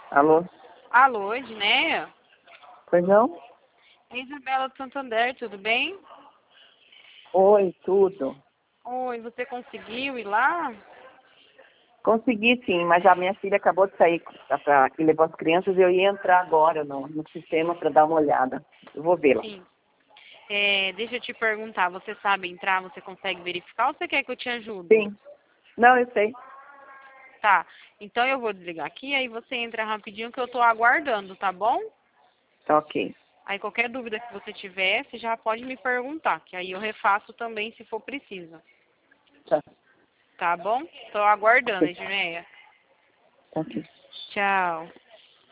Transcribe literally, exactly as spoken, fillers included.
Alô? Alô, Edneia? Pois não? É Isabela do Santander, tudo bem? Oi, tudo. Oi, você conseguiu ir lá? Consegui sim, mas a minha filha acabou de sair para que levou as crianças e eu ia entrar agora no, no sistema para dar uma olhada. Eu vou vê-la. Sim. É, deixa eu te perguntar, você sabe entrar, você consegue verificar ou você quer que eu te ajude? Sim. Não, eu sei. Tá, então eu vou desligar aqui, aí você entra rapidinho que eu tô aguardando, tá bom? Tá ok. Aí qualquer dúvida que você tiver, você já pode me perguntar, que aí eu refaço também se for preciso. Tá. Tá bom? Tô aguardando, Ok. Edneia. Tá ok. Tchau.